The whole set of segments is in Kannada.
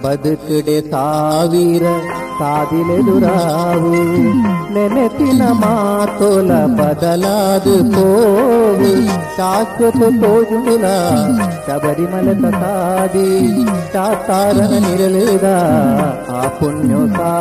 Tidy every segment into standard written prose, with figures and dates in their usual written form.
ಬದುಕಡೆ ಸಾವಿರ ಸಾದಿಲೆದುರಾವು ನೆನಪಿನ ಮಾತೋಲ ಬದಲಾದು ಪೋವು ಶಾಶ್ವತ ತೋಜುಲ ಶಬರಿಮಲೆ ಸಾದಿ ಚಾತಾರನ ನಿರಳಿದ ಆ ಪುಣ್ಯ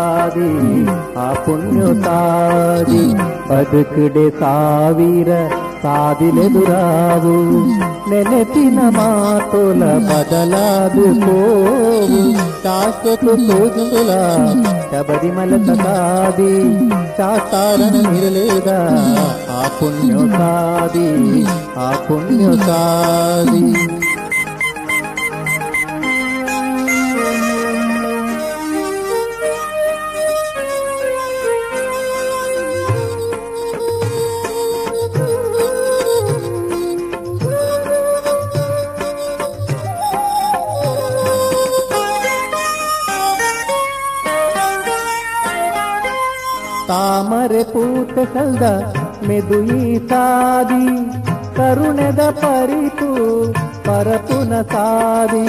ಸಾದಿ ಬದುಕಡೆ ಸಾವಿರ ಸಾದಿಲೆದುರಾವು ನೆನಪಿನ ಮಾತೋಲ ಬದಲಾದು ಪೋವು ಶಾಶ್ವತ ತೋಜುಲ ಶಬರಿಮಲೆ ಸಾದಿ ಚಾತಾರನ ನಿರಳಿದ ಆ ಪುಣ್ಯ ಸಾದಿ ತಾಮರೆ ಪೂತ ಕಲ್ದ ಮೆದುಯಿ ಸಾದಿ ಕರುಣೆದ ಪರಿತು ಪರಪುನ ಸಾದಿ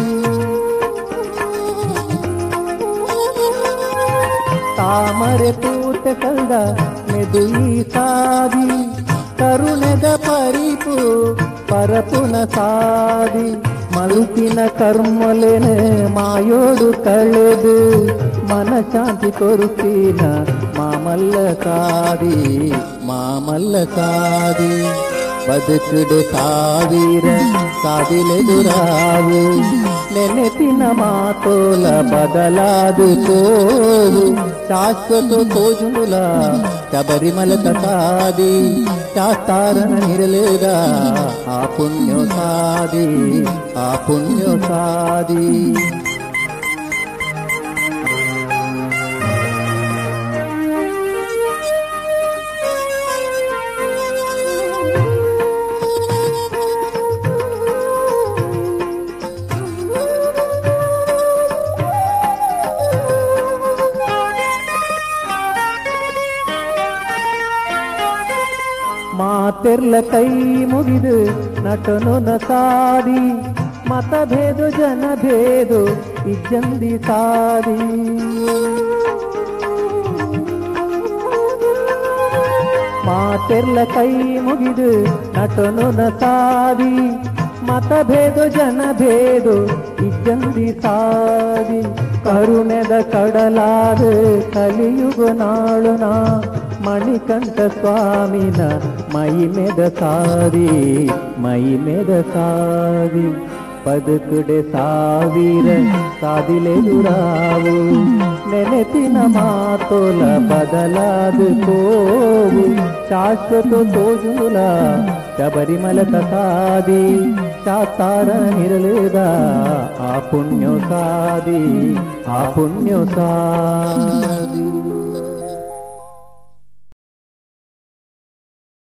ತಾಮರೆ ಪೂತ ಕಲ್ದ ಮೆದುಯಿ ಸಾದಿ ಕರುಣೆದ ಪರಿತು ಪರಪುನ ಸಾದಿ ಮಳುಕಿನ ಕರ್ಮಲೆನೆ ಮಾಯೋಡು ಕಳೆದು ಮನಶಾಂತಿ ಕೊರುತ್ತೀನ ಮಾಮಲ್ಲ ಸಾದಿ ಬದುಕಡೆ ಸಾವಿರ ಸಾದಿಲೆದುರಾವು ನೆನಪಿನ ಮಾತೋಲ ಬದಲಾದು ತೋವು ಶಾಶ್ವತ ತೋಜುಲ ಶಬರಿಮಲೆ ಸಾದಿ ಚಾತಾರನ ನಿರಳಿದ ಆ ಪುಣ್ಯ ಸಾದಿ ಮಾತೆರ್ಲ ಕೈ ಮುಗಿದು ನಟನೊನ ಸಾದಿ ಮತಭೇದು ಜನಭೇದು ಇಜ್ಜಂದಿ ಸಾದಿ ಮಾತೆರ್ಲ ಕೈ ಮುಗಿದು ನಟನೊನ ಸಾದಿ ಮತಭೇದು ಜನಭೇದು ಇಜ್ಜಂದಿ ಸಾದಿ ಕರುಣೆದ ಕಡಲಾದ ಕಲಿಯುಗ ನಾಳುನ ಮಣಿಕಂಠ ಸ್ವಾಮಿನ ಮಹಿಮೆದ ಸಾದಿ ಬದುಕಡೆ ಸಾವಿರ ಸಾದಿಲೆದುರಾವು ನೆನಪಿನ ಮಾತೋಲ ಬದಲಾದು ಪೋವು ಶಾಶ್ವತ ತೋಜುಲ ಶಬರಿಮಲೆ ಸಾದಿ ಚಾತಾರ ನಿರಳಿದ ಆ ಪುಣ್ಯ ಸಾದಿ